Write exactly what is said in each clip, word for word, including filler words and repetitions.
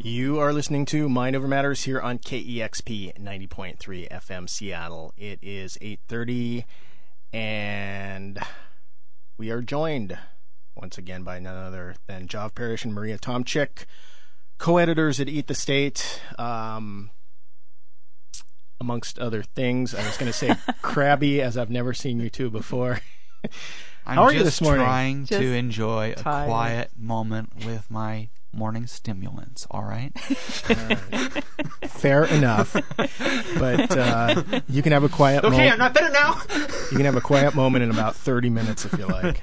You are listening to Mind Over Matters here on K E X P ninety point three F M Seattle. It is eight thirty, and we are joined once again by none other than Jov Parrish and Maria Tomczyk, co-editors at Eat the State, um, amongst other things. I was going to say crabby, as I've never seen you two before. I'm How are just you this morning? trying just to enjoy tired. a quiet moment with my morning stimulants, all right? All right. Fair enough. But uh, you can have a quiet moment. Okay, I'm not better now. You can have a quiet moment in about thirty minutes if you like.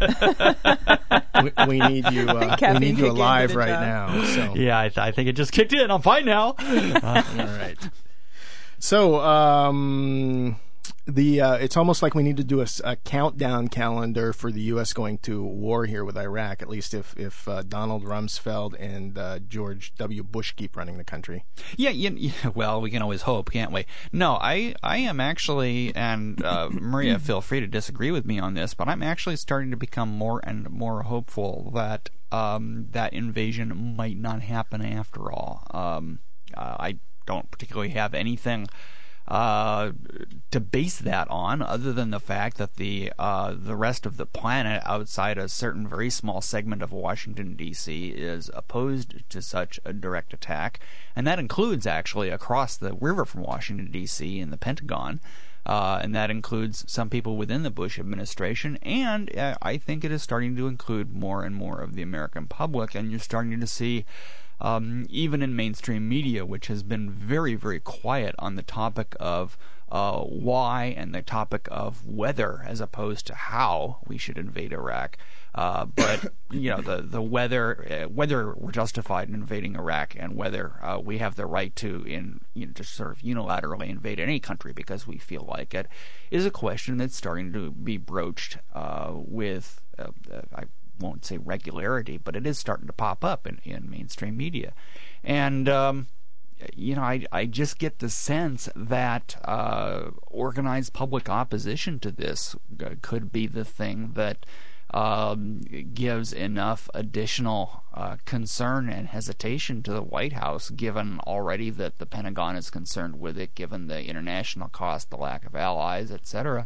we, we need you. Uh, we need you alive right now. So Yeah, I, th- I think it just kicked in. I'm fine now. Uh, all right. So um, the uh, it's almost like we need to do a, a countdown calendar for the U S going to war here with Iraq. At least if if uh, Donald Rumsfeld and uh, George W. Bush keep running the country. Yeah, yeah, yeah, well, we can always hope, can't we? No, I, I am actually, and uh, Maria, feel free to disagree with me on this, but I'm actually starting to become more and more hopeful that um, that invasion might not happen after all. Um, uh, I don't particularly have anything uh, to base that on, other than the fact that the uh, the rest of the planet, outside a certain very small segment of Washington D C, is opposed to such a direct attack, and that includes actually across the river from Washington D C in the Pentagon. Uh, and that includes some people within the Bush administration, and uh, I think it is starting to include more and more of the American public, and you're starting to see Um, even in mainstream media, which has been very, very quiet on the topic of uh, why and the topic of whether, as opposed to how we should invade Iraq. Uh, but you know, the the whether uh, whether we're justified in invading Iraq and whether uh, we have the right to in you know to sort of unilaterally invade any country because we feel like it is a question that's starting to be broached uh, with uh, I. won't say regularity, but it is starting to pop up in, in mainstream media. And, um, you know, I, I just get the sense that uh, organized public opposition to this could be the thing that um, gives enough additional uh, concern and hesitation to the White House, given already that the Pentagon is concerned with it, given the international cost, the lack of allies, et cetera.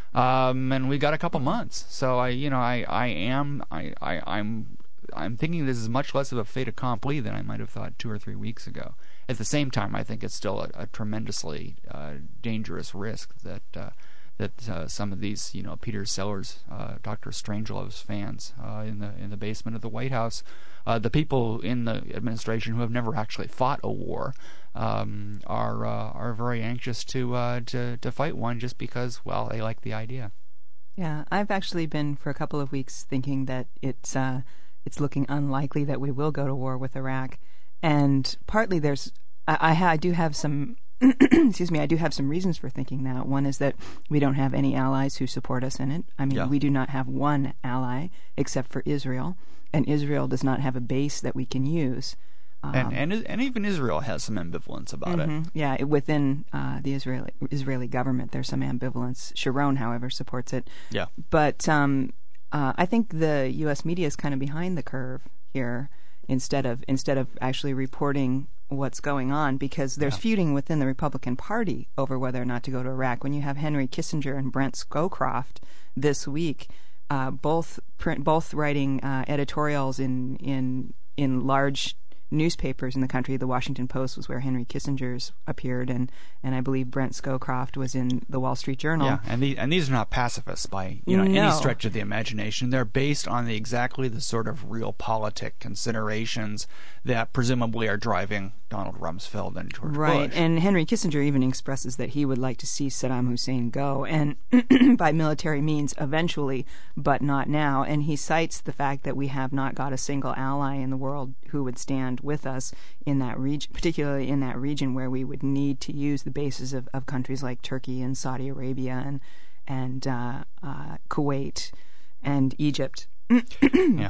Um, and we got a couple months, so I, you know, I, I am, I, I, I'm, I'm thinking this is much less of a fait accompli than I might have thought two or three weeks ago. At the same time, I think it's still a, a tremendously uh, dangerous risk that uh, that uh, some of these, you know, Peter Sellers, uh, Doctor Strangelove's fans uh, in the in the basement of the White House, uh, the people in the administration who have never actually fought a war, um, are uh, are very anxious to uh, to to fight one just because, well, they like the idea. Yeah, I've actually been for a couple of weeks thinking that it's uh, it's looking unlikely that we will go to war with Iraq, and partly there's I, I, ha- I do have some. Excuse me, I do have some reasons for thinking that. One is that we don't have any allies who support us in it. I mean, yeah. we do not have one ally except for Israel, and Israel does not have a base that we can use. Um, and, and and even Israel has some ambivalence about mm-hmm. it. Yeah, it, within uh, the Israeli Israeli government, there's some ambivalence. Sharon, however, supports it. Yeah. But um, uh, I think the U S media is kind of behind the curve here. Instead of instead of actually reporting what's going on, because there's yeah. feuding within the Republican Party over whether or not to go to Iraq. When you have Henry Kissinger and Brent Scowcroft this week, uh, both print, both writing uh, editorials in in in large newspapers in the country. The Washington Post was where Henry Kissinger's appeared, and, and I believe Brent Scowcroft was in the Wall Street Journal. Yeah, and the, and these are not pacifists by you know no. any stretch of the imagination. They're based on the exactly the sort of realpolitik considerations that presumably are driving Donald Rumsfeld and George right. Bush. And Henry Kissinger even expresses that he would like to see Saddam Hussein go, and by military means eventually, but not now. And he cites the fact that we have not got a single ally in the world who would stand with us in that region, particularly in that region where we would need to use the bases of, of countries like Turkey and Saudi Arabia and and uh, uh, Kuwait and Egypt. yeah.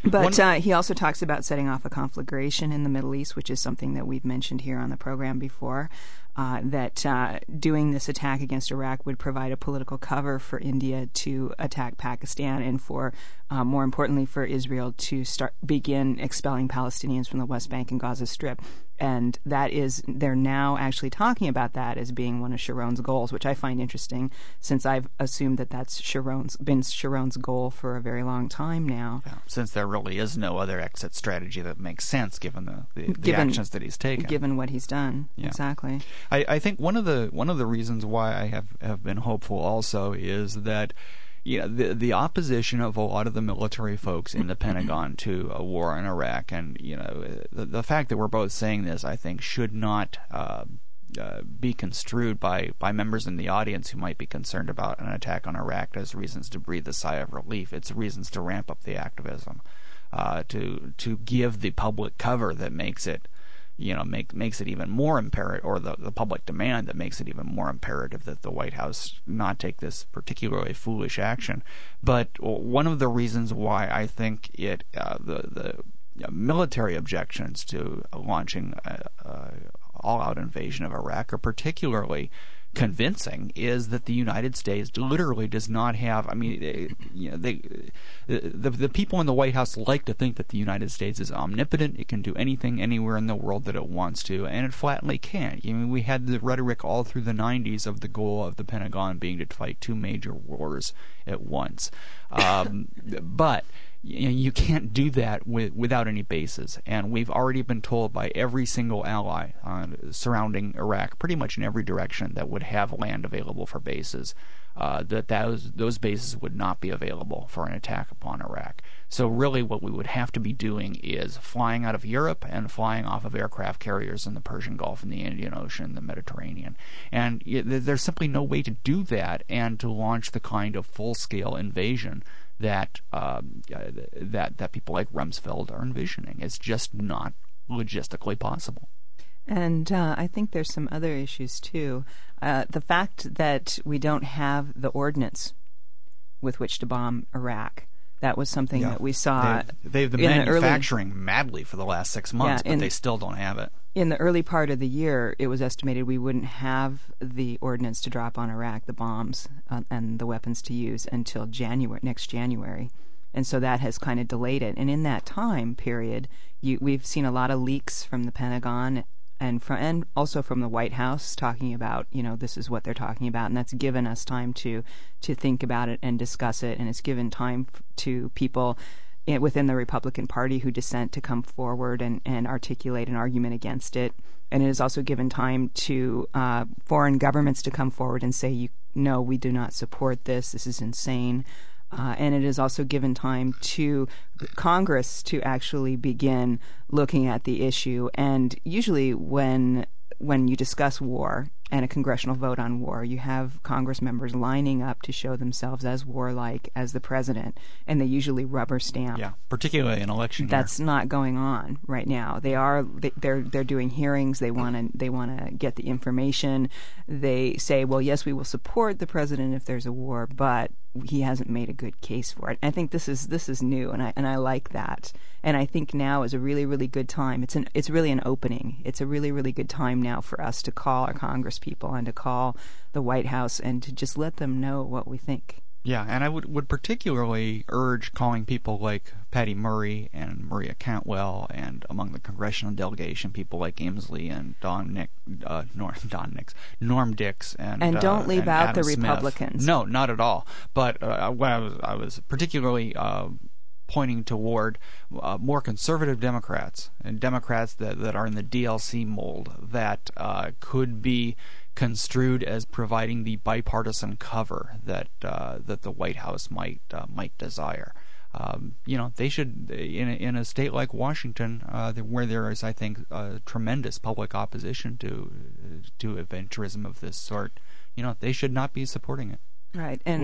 But One, uh, he also talks about setting off a conflagration in the Middle East, which is something that we've mentioned here on the program before, uh, that uh, doing this attack against Iraq would provide a political cover for India to attack Pakistan and for, uh, more importantly, for Israel to start begin expelling Palestinians from the West Bank and Gaza Strip. And that is, they're now actually talking about that as being one of Sharon's goals, which I find interesting, since I've assumed that that's Sharon's been Sharon's goal for a very long time now. Yeah, since there really is no other exit strategy that makes sense given the, the, the given, actions that he's taken. Given what he's done, yeah. exactly. I, I think one of the one of the reasons why I have, have been hopeful also is that you know, the the opposition of a lot of the military folks in the Pentagon to a war in Iraq, and you know, the, the fact that we're both saying this, I think, should not uh, uh, be construed by, by members in the audience who might be concerned about an attack on Iraq as reasons to breathe a sigh of relief. It's reasons to ramp up the activism, uh, to to give the public cover that makes it. You know, make, makes it even more imperative, or the, the public demand that makes it even more imperative that the White House not take this particularly foolish action. But one of the reasons why I think it uh, the the military objections to launching a, a all-out invasion of Iraq are particularly convincing is that the United States literally does not have. I mean, they, you know, they the the people in the White House like to think that the United States is omnipotent. It can do anything anywhere in the world that it wants to, and it flatly can't. I mean, we had the rhetoric all through the nineties of the goal of the Pentagon being to fight two major wars at once, um, but. You know, you can't do that with, without any bases, and we've already been told by every single ally uh, surrounding Iraq, pretty much in every direction that would have land available for bases, uh, that those those bases would not be available for an attack upon Iraq. So really, what we would have to be doing is flying out of Europe and flying off of aircraft carriers in the Persian Gulf and the Indian Ocean and the Mediterranean, and there's simply no way to do that and to launch the kind of full-scale invasion that um, that that people like Rumsfeld are envisioning. It's just not logistically possible. And uh, I think there's some other issues too. Uh, the fact that we don't have the ordnance with which to bomb Iraq. That was something yeah. that we saw. They've, they've been manufacturing the early, madly for the last six months, yeah, in, but they still don't have it. In the early part of the year, it was estimated we wouldn't have the ordnance to drop on Iraq, the bombs uh, and the weapons to use, until January next January. And so that has kind of delayed it. And in that time period, you, we've seen a lot of leaks from the Pentagon and from, and also from the White House talking about, you know, this is what they're talking about, and that's given us time to to think about it and discuss it, and it's given time f- to people within the Republican Party who dissent to come forward and, and articulate an argument against it. And it has also given time to uh, foreign governments to come forward and say, you, no, we do not support this, this is insane. Uh, and it has also given time to Congress to actually begin looking at the issue. And usually when when you discuss war and a congressional vote on war, you have Congress members lining up to show themselves as warlike as the president, and they usually rubber stamp. Yeah, particularly in election year. That's not going on right now. They are they, they're they're doing hearings. They want to they want to get the information. They say, well, yes, we will support the president if there's a war, but he hasn't made a good case for it. I think this is this is new, and I and I like that. And I think now is a really really good time. It's an it's really an opening. It's a really really good time now for us to call our Congress people and to call the White House and to just let them know what we think. Yeah, and I would would particularly urge calling people like Patty Murray and Maria Cantwell, and among the congressional delegation, people like Inslee and Don Nick, uh, Norm, Don Nix, Norm Dix, and and don't uh, leave and out Adam the Smith. Republicans. No, not at all. But uh, what I was I was particularly uh, pointing toward uh, more conservative Democrats and Democrats that that are in the D L C mold that uh, could be construed as providing the bipartisan cover that uh, that the White House might uh, might desire. Um, you know, they should, in a, in a state like Washington, uh, where there is, I think, uh, tremendous public opposition to to adventurism of this sort. You know, they should not be supporting it. Right, and. Well,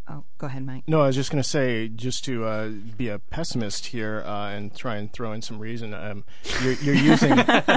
Oh, go ahead, Mike. No, I was just going to say, just to uh, be a pessimist here uh, and try and throw in some reason. Um, you're, you're using.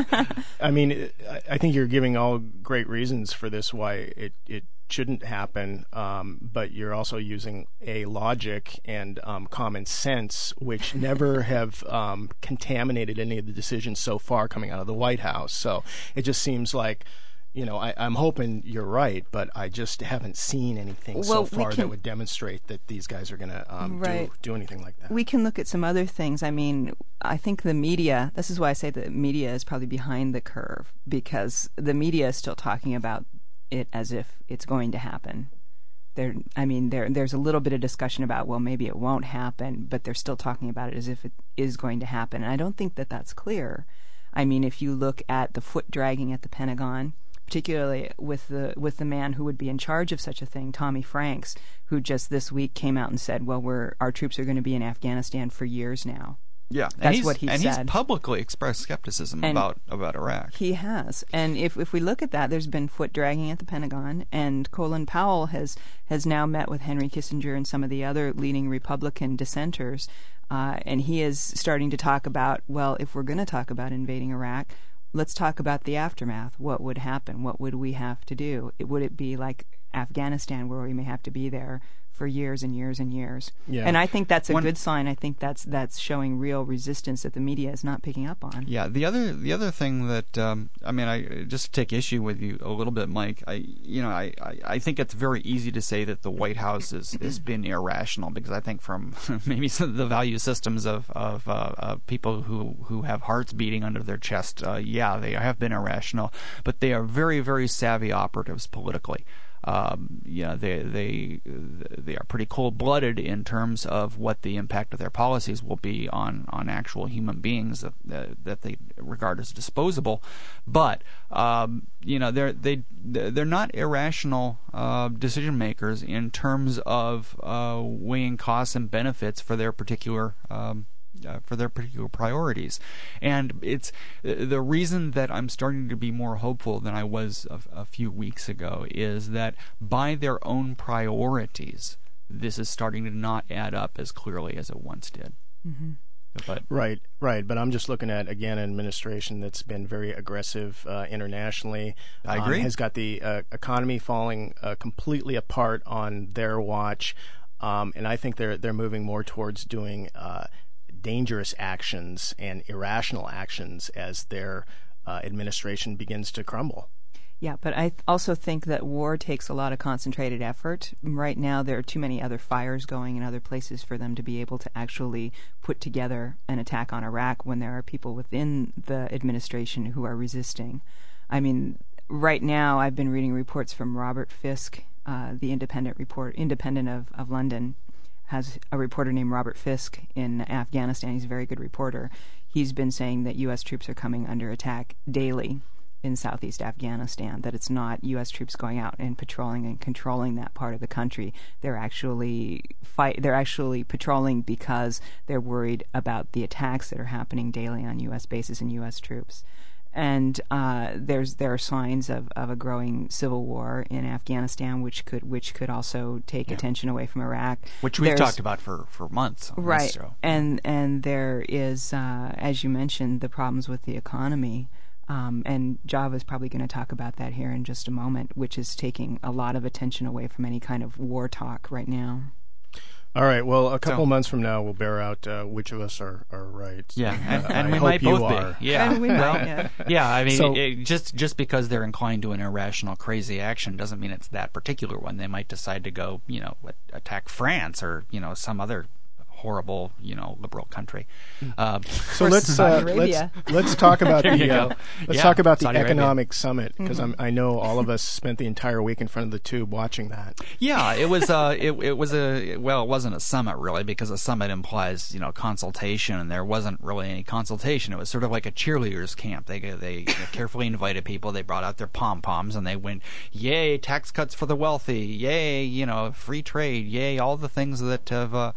I mean, I, I think you're giving all great reasons for this why it it shouldn't happen, um, but you're also using a logic and um, common sense, which never have um, contaminated any of the decisions so far coming out of the White House. So it just seems like. You know, I, I'm hoping you're right, but I just haven't seen anything well, so far can, that would demonstrate that these guys are going to um, right. do, do anything like that. We can look at some other things. I mean, I think the media, this is why I say the media is probably behind the curve, because the media is still talking about it as if it's going to happen. There, I mean, there, there's a little bit of discussion about, well, maybe it won't happen, but they're still talking about it as if it is going to happen. And I don't think that that's clear. I mean, if you look at the foot dragging at the Pentagon, particularly with the with the man who would be in charge of such a thing, Tommy Franks, who just this week came out and said, well, we're our troops are going to be in Afghanistan for years now. Yeah, that's and what he and said. And he's publicly expressed skepticism and about, about Iraq. He has. And if if we look at that, there's been foot dragging at the Pentagon, and Colin Powell has, has now met with Henry Kissinger and some of the other leading Republican dissenters, uh, and he is starting to talk about, well, if we're going to talk about invading Iraq, let's talk about the aftermath. What would happen? What would we have to do? It, would it be like Afghanistan, where we may have to be there for years and years and years? Yeah. And I think that's a One, good sign. I think that's that's showing real resistance that the media is not picking up on. Yeah. The other the other thing that um, I mean, I just to take issue with you a little bit, Mike. I you know I, I, I think it's very easy to say that the White House has has been irrational, because I think from maybe some of the value systems of of, uh, of people who who have hearts beating under their chest, uh, yeah, they have been irrational, but they are very very savvy operatives politically. Um, you know, they they they are pretty cold-blooded in terms of what the impact of their policies will be on, on actual human beings that that they regard as disposable. But um, you know, they're they they're not irrational uh, decision makers in terms of uh, weighing costs and benefits for their particular. Um, Uh, for their particular priorities. And it's the reason that I'm starting to be more hopeful than I was a, a few weeks ago is that by their own priorities, this is starting to not add up as clearly as it once did. Mm-hmm. But Right, right. But I'm just looking at, again, an administration that's been very aggressive uh, internationally. I agree. Um, has got the uh, economy falling uh, completely apart on their watch. Um, and I think they're they're moving more towards doing uh, dangerous actions and irrational actions as their uh, administration begins to crumble. Yeah, but I th- also think that war takes a lot of concentrated effort. Right now, there are too many other fires going in other places for them to be able to actually put together an attack on Iraq when there are people within the administration who are resisting. I mean, right now, I've been reading reports from Robert Fisk, uh, the independent report, independent of, of London, has a reporter named Robert Fisk in Afghanistan. He's a very good reporter. He's been saying that U S troops are coming under attack daily in southeast Afghanistan, that it's not U S troops going out and patrolling and controlling that part of the country. They're actually fight. They're actually patrolling because they're worried about the attacks that are happening daily on U S bases and U S troops. And uh, there's there are signs of, of a growing civil war in Afghanistan, which could which could also take yeah. attention away from Iraq, which we've there's, talked about for, for months. On right, this show. and and there is, uh, as you mentioned, the problems with the economy, um, and Java is probably going to talk about that here in just a moment, which is taking a lot of attention away from any kind of war talk right now. All right. Well, a couple so, months from now, we'll bear out uh, which of us are, are right. Yeah, and, and I we hope might you both are. be. Yeah, and we well, might, yeah. yeah. I mean, So, it, just just because they're inclined to an irrational, crazy action doesn't mean it's that particular one. They might decide to go, you know, attack France or you know some other horrible, you know, liberal country. Uh, so let's uh, let's let's talk about there the you uh, go. let's yeah, talk about the Saudi economic Arabia. summit, because mm-hmm. I know all of us spent the entire week in front of the tube watching that. Yeah, it was uh it it was a well, it wasn't a summit really, because a summit implies, you know, consultation, and there wasn't really any consultation. It was sort of like a cheerleaders camp. They they carefully invited people. They brought out their pom poms and they went, "Yay, tax cuts for the wealthy! Yay, you know, free trade! Yay, all the things that have uh,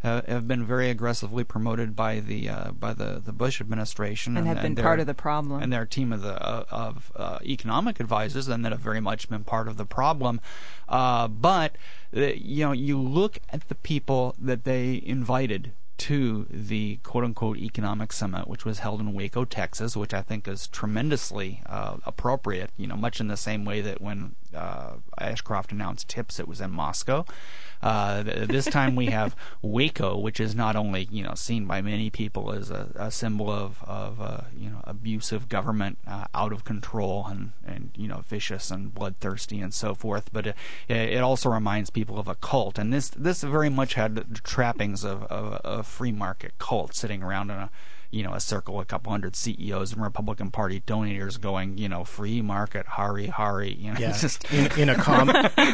uh, have been very aggressively promoted by the uh, by the, the Bush administration, and, and have been and part of the problem, and their team of the uh, of uh, economic advisors, and that have very much been part of the problem. Uh, but uh, you know, you look at the people that they invited to the quote-unquote economic summit, which was held in Waco, Texas, which I think is tremendously uh, appropriate, you know, much in the same way that when uh, Ashcroft announced TIPS, it was in Moscow. Uh, this time we have Waco, which is not only, you know, seen by many people as a, a symbol of, of uh, you know, abusive government, uh, out of control and, and, you know, vicious and bloodthirsty and so forth, but it, it also reminds people of a cult. And this this very much had the trappings of, of a free market cult, sitting around in a, you know, a circle, a couple hundred C E Os and Republican Party donators going, you know, free market, hurry, hurry. You know, yeah, it's just in, in a com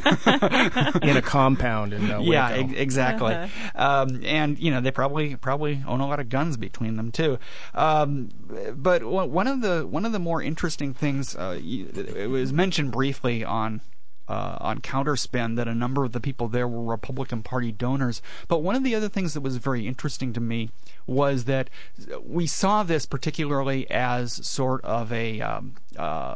in a compound in uh, Waco. Yeah, e- exactly. Uh-huh. Um, and you know, they probably probably own a lot of guns between them too. Um, but one of the one of the more interesting things, uh, it was mentioned briefly on. Uh, on Counterspin, that a number of the people there were Republican Party donors. But one of the other things that was very interesting to me was that we saw this particularly as sort of a um, uh,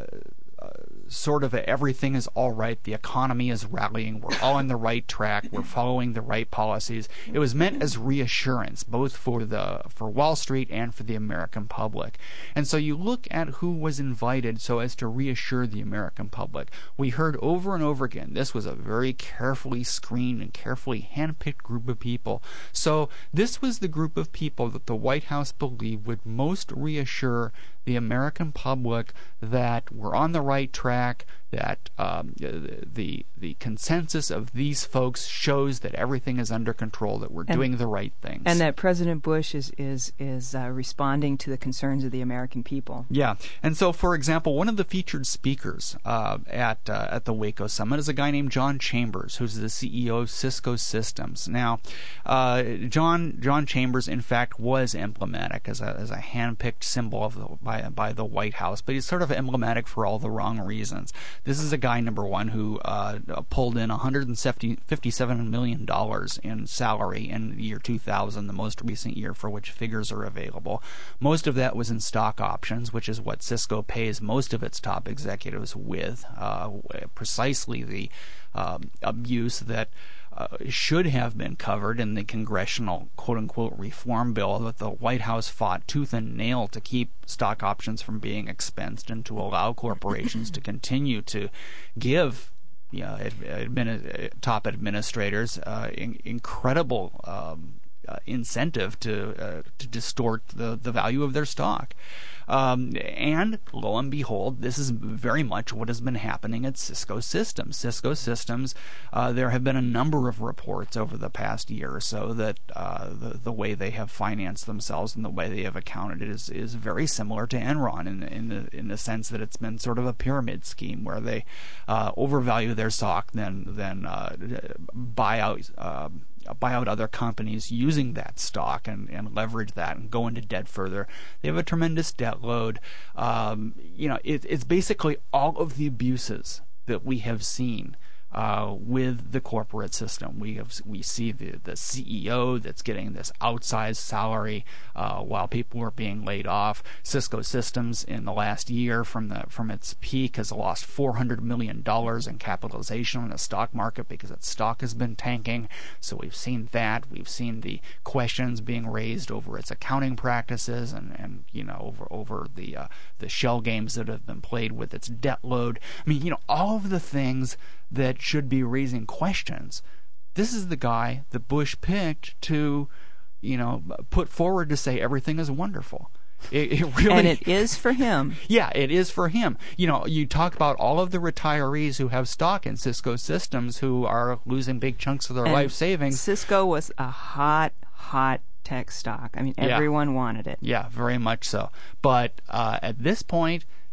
uh, sort of a, everything is all right, the economy is rallying, we're all on the right track, we're following the right policies. It was meant as reassurance, both for the for Wall Street and for the American public. And so you look at who was invited so as to reassure the American public. We heard over and over again, this was a very carefully screened and carefully handpicked group of people. So this was the group of people that the White House believed would most reassure the American public that we're on the right track, that um, the the consensus of these folks shows that everything is under control, that we're and, doing the right things. And that President Bush is is, is uh, responding to the concerns of the American people. Yeah. And so, for example, one of the featured speakers uh, at uh, at the Waco Summit is a guy named John Chambers, who's the C E O of Cisco Systems. Now, uh, John John Chambers, in fact, was emblematic as a as a handpicked symbol of the, by by the White House, but he's sort of emblematic for all the wrong reasons. This is a guy, number one, who uh, pulled in one hundred fifty-seven million dollars in salary in the year two thousand, the most recent year for which figures are available. Most of that was in stock options, which is what Cisco pays most of its top executives with, uh, precisely the uh, abuse that Uh, should have been covered in the congressional quote-unquote reform bill that the White House fought tooth and nail to keep stock options from being expensed and to allow corporations to continue to give you know, admin, top administrators uh, in, incredible um, uh, incentive to uh, to distort the, the value of their stock. Um, and lo and behold, this is very much what has been happening at Cisco Systems. Cisco Systems, uh, there have been a number of reports over the past year or so that uh, the, the way they have financed themselves and the way they have accounted is is very similar to Enron in, in the in the sense that it's been sort of a pyramid scheme where they uh, overvalue their stock, then then uh, buy out. Uh, buy out other companies using that stock and, and leverage that and go into debt further. They have a tremendous debt load. Um, you know, it, it's basically all of the abuses that we have seen uh, with the corporate system. We have we see the, the C E O that's getting this outsized salary uh, while people are being laid off. Cisco Systems in the last year from the from its peak has lost four hundred million dollars in capitalization on the stock market because its stock has been tanking. So we've seen that. We've seen the questions being raised over its accounting practices and, and you know over over the uh, the shell games that have been played with its debt load. I mean, you know, all of the things that should be raising questions. This is the guy that Bush picked to, you know, put forward to say everything is wonderful. It, it really, and it is for him. Yeah, it is for him. You know, you talk about all of the retirees who have stock in Cisco Systems who are losing big chunks of their and life savings. Cisco was a hot, hot tech stock. I mean, everyone yeah. wanted it. Yeah, very much so. But uh, at this point,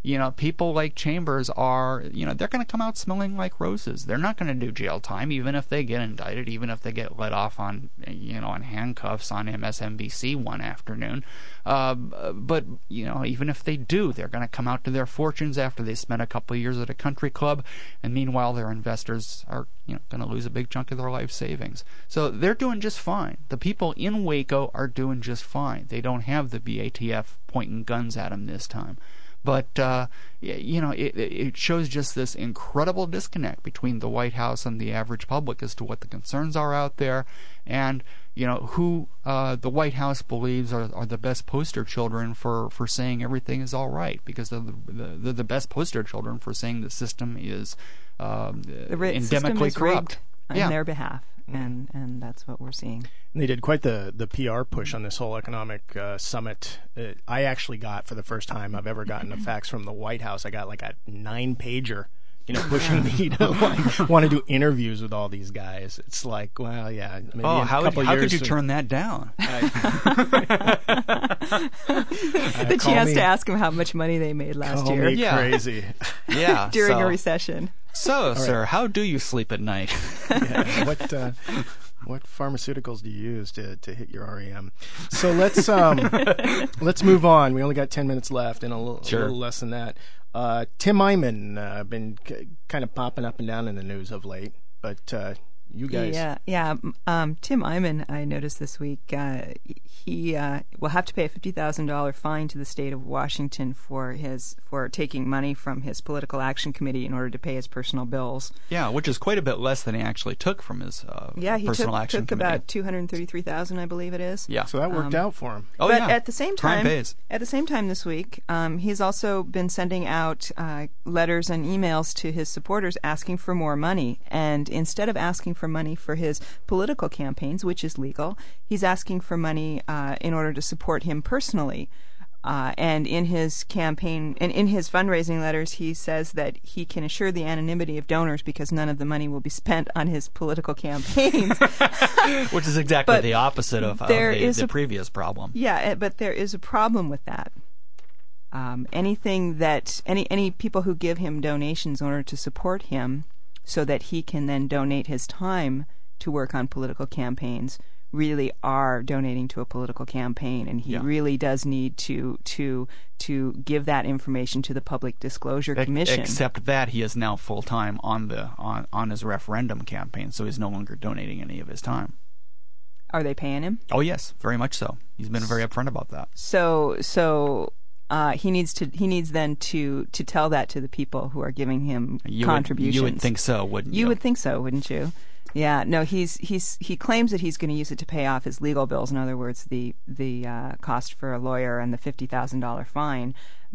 you know, people like Chambers are, you know, they're going to come out smelling like roses. They're not going to do jail time, even if they get indicted, even if they get let off on, you know, on handcuffs on M S N B C one afternoon. Uh, but, you know, even if they do, they're going to come out to their fortunes after they spent a couple of years at a country club, and meanwhile their investors are, you know, going to lose a big chunk of their life savings. So they're doing just fine. The people in Waco are doing just fine. They don't have the B A T F pointing guns at them this time. But, uh, you know, it, it shows just this incredible disconnect between the White House and the average public as to what the concerns are out there and, you know, who uh, the White House believes are, are the best poster children for, for saying everything is all right, because they're the, they're the best poster children for saying the system is um, the ri- endemically system is corrupt. rigged on yeah. their behalf. And and that's what we're seeing. And they did quite the, the P R push on this whole economic uh, summit. Uh, I actually got, for the first time I've ever gotten a fax from the White House, I got like a nine-pager, you know, pushing me to like, want to do interviews with all these guys. It's like, well, yeah. Maybe oh, in how, a couple would, how years could you to, turn that down? I, the call chance me, to ask them how much money they made last call year. Me Yeah. crazy. Yeah, during so, a recession. So, right. sir, how do you sleep at night? Yeah, what uh, what pharmaceuticals do you use to, to hit your R E M? So let's um let's move on. We only got ten minutes left, and a little, Sure. a little less than that. Uh, Tim Eyman uh, been c- kind of popping up and down in the news of late, but uh, you guys, Yeah, yeah. Um, Tim Eyman, I noticed this week, uh, he uh, will have to pay a fifty thousand dollars fine to the state of Washington for his for taking money from his political action committee in order to pay his personal bills. Yeah, which is quite a bit less than he actually took from his uh, Yeah, he personal took, action took committee. about two hundred thirty-three thousand dollars, I believe it is. Yeah. so that worked Um, out for him. Oh, but yeah. at the same Crime time, pays. at the same time this week, um, he's also been sending out uh, letters and emails to his supporters asking for more money. And instead of asking for money for his political campaigns, which is legal, he's asking for money uh, in order to support him personally. Uh, and in his campaign and in his fundraising letters, he says that he can assure the anonymity of donors because none of the money will be spent on his political campaigns. Which is exactly But the opposite of, of there the, is the a- previous problem. Yeah, eh, but there is a problem with that. Um, anything that any any people who give him donations in order to support him, so that he can then donate his time to work on political campaigns, really are donating to a political campaign, and he Yeah. really does need to to to give that information to the Public Disclosure Ex- Commission. Except that he is now full time on the on, on his referendum campaign, so he's no longer donating any of his time. Are they paying him? Oh yes, very much so. He's been very upfront about that. So so. Uh, he needs to. He needs then to, to tell that to the people who are giving him You contributions. Would, you would think so, wouldn't you? You would think so, wouldn't you? Yeah. No. He's he's he claims that he's going to use it to pay off his legal bills. In other words, the the uh, cost for a lawyer and the fifty thousand dollar fine.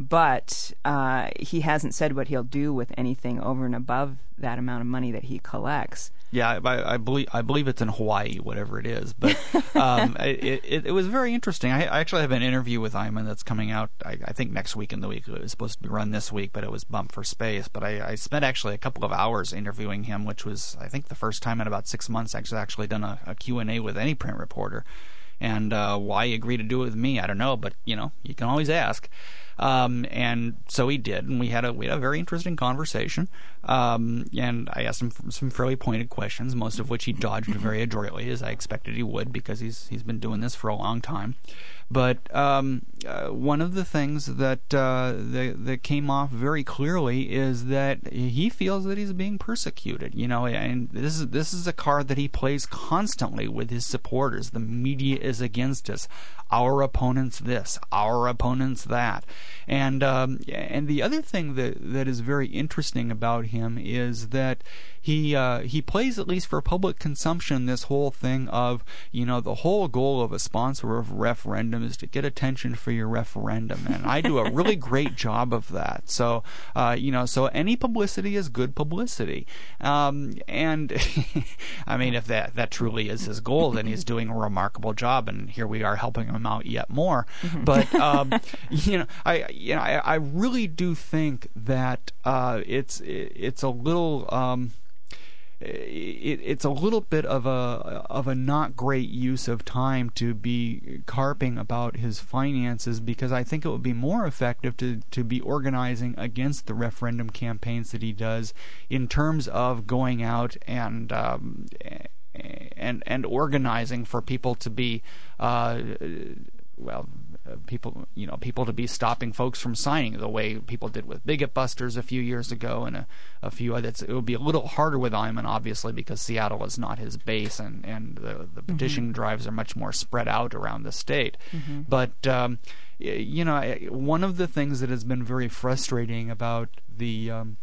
But uh, he hasn't said what he'll do with anything over and above that amount of money that he collects. Yeah, I, I believe I believe it's in Hawaii, whatever it is. But um, it, it it was very interesting. I, I actually have an interview with Eyman that's coming out, I, I think, next week in the week. It was supposed to be run this week, but it was bumped for space. But I, I spent actually a couple of hours interviewing him, which was, I think, the first time in about six months I've actually done a, a Q and A with any print reporter. And uh, why he agreed to do it with me, I don't know, but you know, you can always ask. Um, and so he did, and we had a we had a very interesting conversation. Um, and I asked him some fairly pointed questions, most of which he dodged very adroitly, as I expected he would, because he's he's been doing this for a long time. But um, uh, one of the things that, uh, that that came off very clearly is that he feels that he's being persecuted. You know, and this is this is a card that he plays constantly with his supporters. The media is against us. Our opponents this. Our opponents that. And um, and the other thing that that is very interesting about him is that he uh, he plays, at least for public consumption, this whole thing of, you know, the whole goal of a sponsor of a referendum is to get attention for your referendum, and I do a really great job of that. So uh, you know, so any publicity is good publicity, um, and I mean, if that that truly is his goal, then he's doing a remarkable job, and here we are helping him out yet more. Mm-hmm. But um, you know, I you know, I, I really do think that uh, it's it's a little. Um, it, it's a little bit of a of a not great use of time to be carping about his finances, because I think it would be more effective to, to be organizing against the referendum campaigns that he does, in terms of going out and um, and and organizing for people to be uh, well. Uh, people, you know, people to be stopping folks from signing, the way people did with Bigot Busters a few years ago, and a, a few others. It would be a little harder with Eyman, obviously, because Seattle is not his base, and and the, the petition mm-hmm. drives are much more spread out around the state. Mm-hmm. But um, you know, one of the things that has been very frustrating about the um,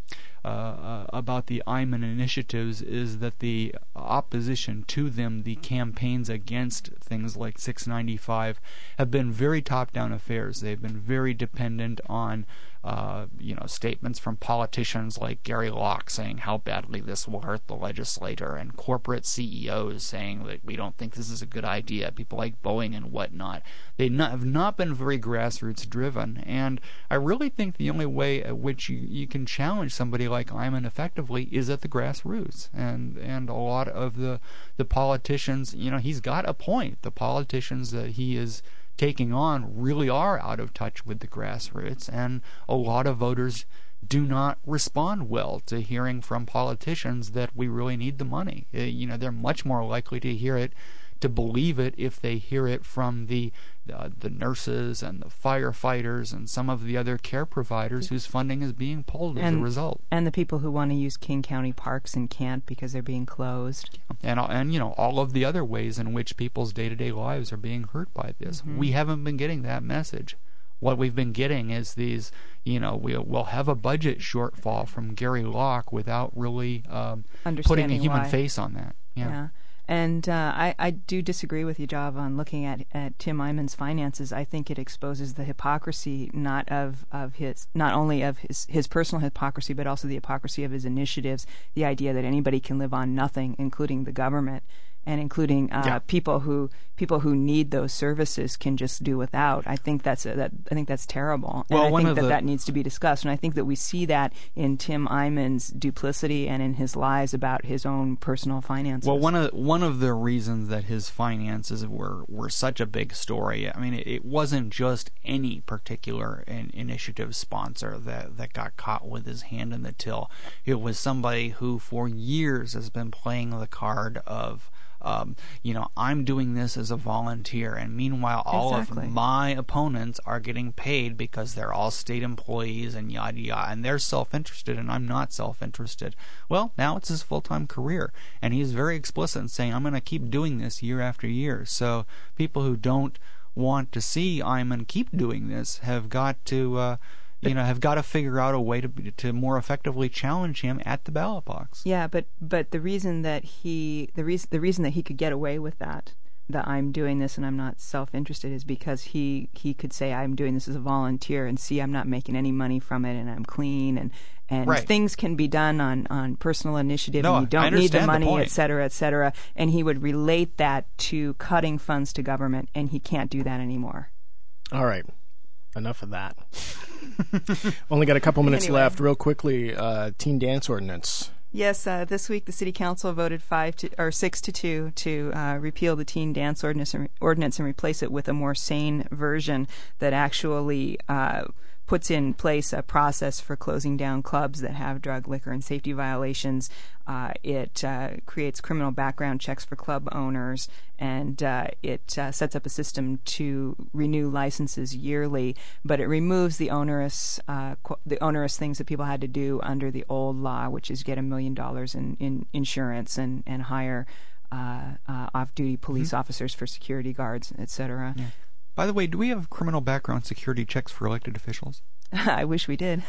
uh, about the Eyman initiatives is that the opposition to them, the campaigns against things like six ninety-five, have been very top-down affairs. They've been very dependent on Uh, you know, statements from politicians like Gary Locke saying how badly this will hurt the legislator, and corporate C E Os saying that we don't think this is a good idea, people like Boeing and whatnot. They not, have not been very grassroots driven, and I really think the only way at which you, you can challenge somebody like Eyman effectively is at the grassroots, and and a lot of the, the politicians, you know, he's got a point. The politicians that he is taking on really are out of touch with the grassroots, and a lot of voters do not respond well to hearing from politicians that we really need the money. Uh, you know, they're much more likely to hear it, to believe it, if they hear it from the uh, the nurses and the firefighters and some of the other care providers whose funding is being pulled as and, a result. And the people who want to use King County parks and can't because they're being closed. And, and you know, all of the other ways in which people's day-to-day lives are being hurt by this. Mm-hmm. We haven't been getting that message. What we've been getting is these, you know, we'll, we'll have a budget shortfall from Gary Locke without really um, putting a human why. face on that. Yeah. yeah. And uh, I, I do disagree with you, Jav, on looking at, at Tim Eyman's finances. I think it exposes the hypocrisy not of, of his not only of his, his personal hypocrisy, but also the hypocrisy of his initiatives, the idea that anybody can live on nothing, including the government, and including uh, yeah. people who people who need those services can just do without. I think that's a, that I think that's terrible, and well, I one think of that the... that needs to be discussed. And I think that we see that in Tim Eyman's duplicity and in his lies about his own personal finances. Well, one of one of the reasons that his finances were were such a big story, I mean, it, it wasn't just any particular in, initiative sponsor that that got caught with his hand in the till. It was somebody who for years has been playing the card of Um, you know, I'm doing this as a volunteer, and meanwhile all exactly. of my opponents are getting paid because they're all state employees and yada yada, and they're self-interested and I'm not self-interested. Well, now it's his full-time career, and he's very explicit in saying, I'm going to keep doing this year after year. So people who don't want to see Eyman keep doing this have got to uh, you know, have got to figure out a way to to more effectively challenge him at the ballot box. Yeah, but but the reason that he the reason the reason that he could get away with that, that I'm doing this and I'm not self-interested, is because he he could say I'm doing this as a volunteer, and see, I'm not making any money from it, and I'm clean, and and right. things can be done on, on personal initiative, no, and you don't I need the money, the et cetera, et cetera. And he would relate that to cutting funds to government, and he can't do that anymore. All right. Enough of that. Only got a couple minutes anyway. left. Real quickly, uh, teen dance ordinance. Yes, uh, this week the City Council voted five to or six to two to uh, repeal the teen dance ordinance and, ordinance and replace it with a more sane version that actually uh, puts in place a process for closing down clubs that have drug, liquor, and safety violations. Uh, it uh, creates criminal background checks for club owners, and uh, it uh, sets up a system to renew licenses yearly. But it removes the onerous uh, qu- the onerous things that people had to do under the old law, which is get a million dollars in, in insurance and and hire uh, uh, off-duty police mm-hmm. officers for security guards, et cetera. Yeah. By the way, do we have criminal background security checks for elected officials? I wish we did.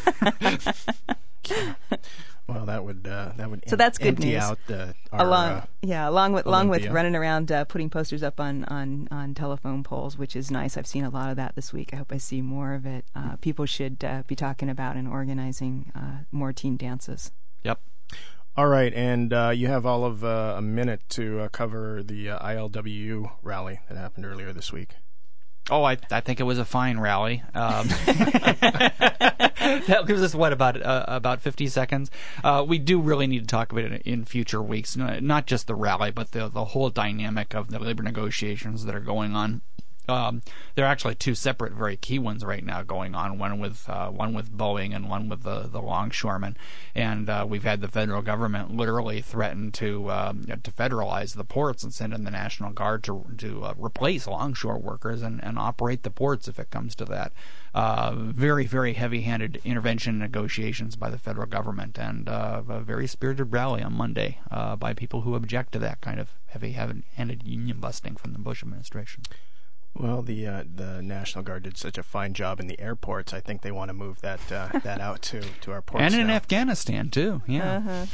Well, that would uh, that would so em- that's good empty news. out the our, along uh, yeah along with along with Olympia. running around uh, putting posters up on, on, on telephone poles, which is nice. I've seen a lot of that this week. I hope I see more of it. Uh, people should uh, be talking about and organizing uh, more teen dances. Yep. All right, and uh, you have all of uh, a minute to uh, cover the uh, I L W U rally that happened earlier this week. Oh, I I think it was a fine rally. Um, That gives us, what, about uh, about fifty seconds? Uh, we do really need to talk about it in future weeks, not just the rally, but the, the whole dynamic of the labor negotiations that are going on. Um, there are actually two separate, very key ones right now going on. One with uh, one with Boeing and one with the the longshoremen. And uh, we've had the federal government literally threaten to um, to federalize the ports and send in the National Guard to to uh, replace longshore workers and, and operate the ports if it comes to that. Uh, very very heavy-handed intervention negotiations by the federal government, and uh, a very spirited rally on Monday uh, by people who object to that kind of heavy-handed union busting from the Bush administration. Well, the uh, the National Guard did such a fine job in the airports. I think they want to move that uh, that out to, to our ports. And in now. Afghanistan, too. Yeah. Uh-huh.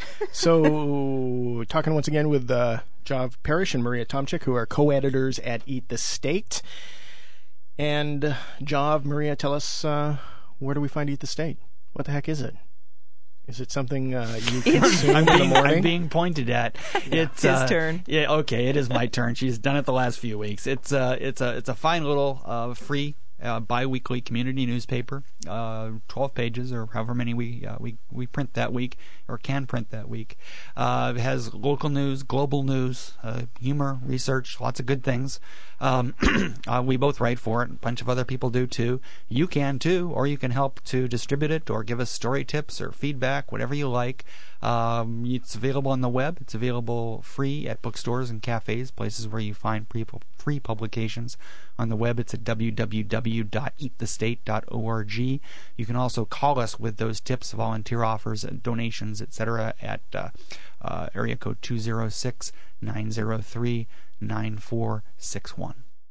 So, talking once again with uh, Jav Parrish and Maria Tomchik, who are co-editors at Eat the State. And uh, Jav, Maria, tell us, uh, where do we find Eat the State? What the heck is it? Is it something uh, you consume I'm in being, the morning? I'm being pointed at. It's His uh, turn. Yeah, okay, it is my turn. She's done it the last few weeks. It's uh, it's a it's a fine little uh, free uh, bi-weekly community newspaper. Uh, twelve pages, or however many we uh, we we print that week, or can print that week. Uh, it has local news, global news, uh, humor, research, lots of good things. Um, uh, we both write for it. A bunch of other people do too. You can too, or you can help to distribute it, or give us story tips or feedback, whatever you like. Um, it's available on the web. It's available free at bookstores and cafes, places where you find free publications. On the web, it's at w w w dot eat the state dot org. You can also call us with those tips, volunteer offers, and donations, et cetera, at uh, uh, area code two zero six, nine zero three, nine four six one.